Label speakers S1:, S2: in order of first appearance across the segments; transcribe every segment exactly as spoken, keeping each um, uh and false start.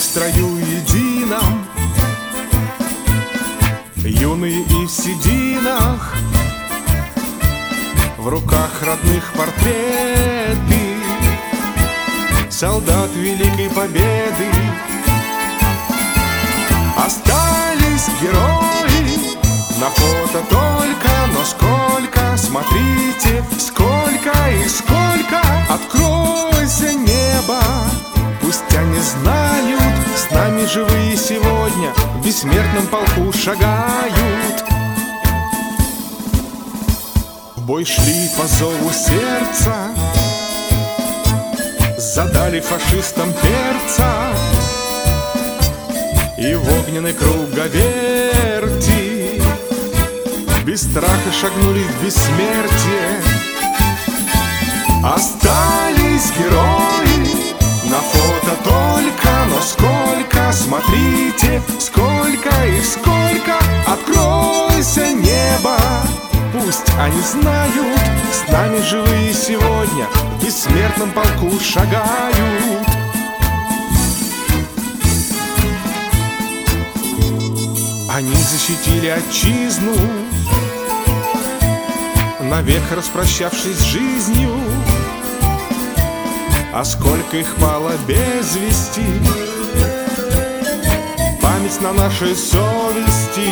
S1: строю едином, юные и в сединах, в руках родных портреты солдат Великой Победы. Остались герои на фото только, но сколько, смотрите, сколько и сколько. Откройся, небо, пусть они знают, с нами живые сегодня в бессмертном полку шагают. В бой шли по зову сердца, задали фашистам перца, и в огненной круговерти без страха шагнули в бессмертие. Остались герои на фото только, но сколько, смотрите, сколько и сколько. Откройся, небо, пусть они знают, с нами живые сегодня в бессмертном полку шагают. Они защитили отчизну, навек распрощавшись с жизнью. А сколько их пало без вести, память на нашей совести.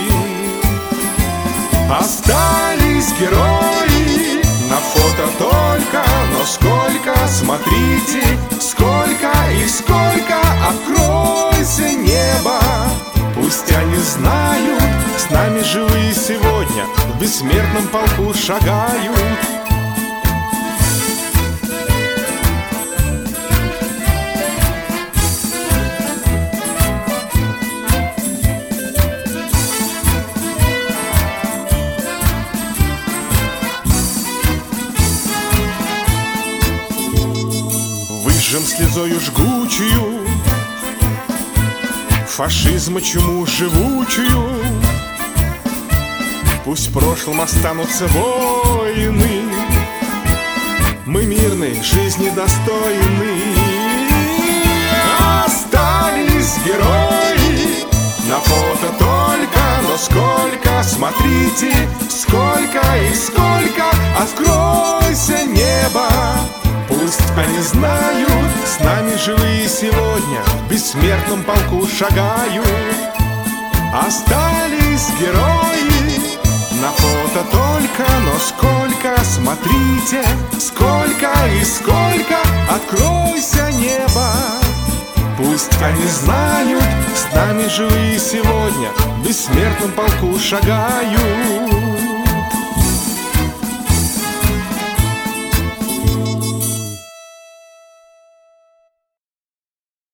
S1: Остались герои на фото только, но сколько, смотрите, сколько и сколько. Откройся, небо, пусть они знают, с нами живые сегодня в бессмертном полку шагают. Выжжем слезою жгучую фашизма чуму живучую. Пусть в прошлом останутся войны, мы мирной жизни достойны. Остались герои на фото только, но сколько, смотрите, сколько и сколько. Откройся, небо, пусть они знают, с нами живые сегодня в бессмертном полку шагают. Остались герои на фото только, но сколько, смотрите, сколько и сколько. Откройся, небо, пусть они знают, с нами живые сегодня в бессмертном полку шагают.